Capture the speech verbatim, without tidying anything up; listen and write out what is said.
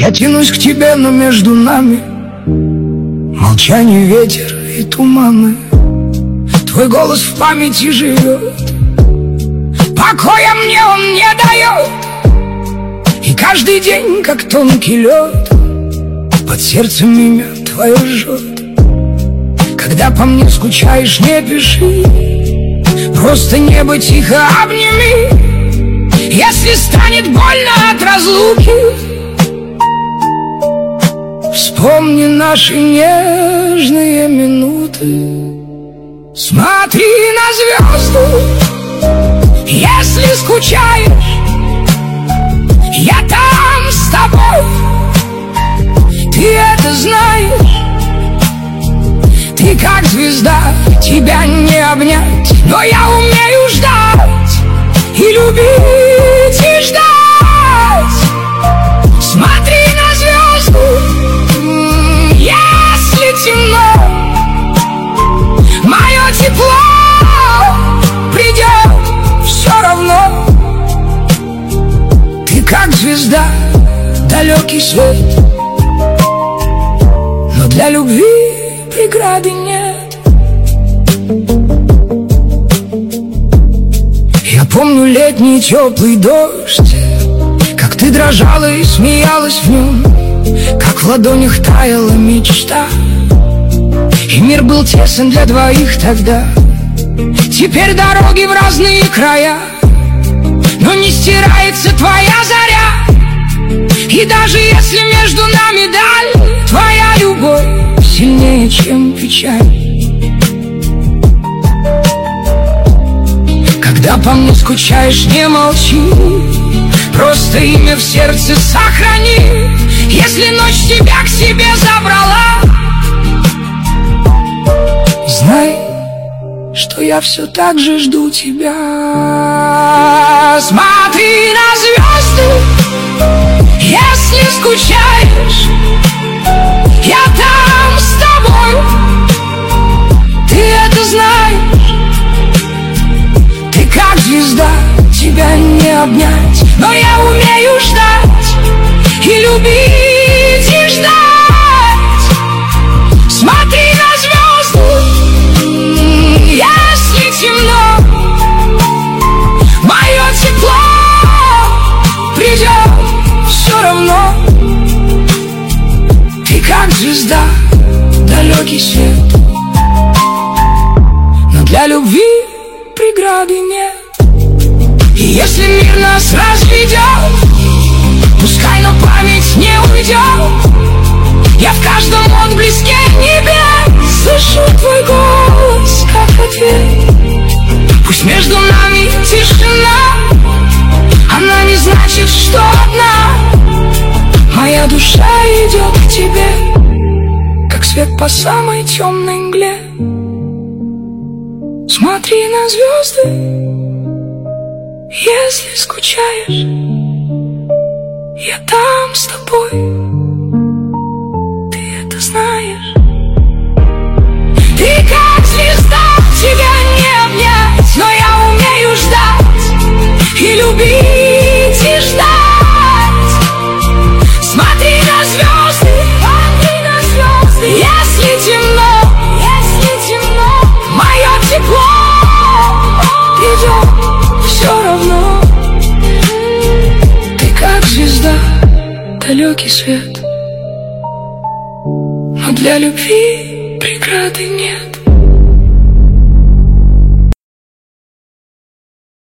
Я тянусь к тебе, но между нами молчание, ветер и туманы. Твой голос в памяти живет, покоя мне он не дает. И каждый день, как тонкий лед, под сердцем меня твое жжет. Когда по мне скучаешь, не пиши, просто небо тихо обними. Если станет больно от разлуки, вспомни наши нежные минуты. Смотри на звезды, если скучаешь, я там с тобой. Ты это знаешь, ты как звезда, тебя не обнять. Но я умею ждать и любить, и ждать. Смотри на звезды, если темно, мое тепло придет все равно. Ты как звезда, далекий свет, но для любви преграды нет. Я помню летний теплый дождь, как ты дрожала и смеялась в нем, как в ладонях таяла мечта. И мир был тесен для двоих тогда. Теперь дороги в разные края, но не стирается твоя заря. И даже если между нами даль, твоя любовь сильнее, чем печаль. Когда по мне скучаешь, не молчи, просто имя в сердце сохрани. Если ночь тебя к себе забрала, знай, что я все так же жду тебя. Смотри на звезды, если скучаешь, я там с тобой. Ты это знаешь, ты как звезда, тебя не обнять. Но я умею ждать и любить, и ждать. Смотри на звезды, если темно, мое тепло придет все равно. Ты как звезда, далекий свет, но для любви преграды нет. И если мир нас разведет, пускай, но память не уйдет. Я в каждом отблеске небес слышу твой голос, как ответ. Пусть между нами тишина, она не значит, что одна. Моя душа идет к тебе, как свет по самой темной мгле. Смотри на звезды, если скучаешь, я там с тобой. Ты это знаешь, ты как звезда, тебя не обнять. Но я умею ждать и любить, и ждать. Смотри на звезды, смотри на звезды, если темно, если темно, мое тепло придет все равно. Ты как звезда, далекий свет, но для любви преграды нет.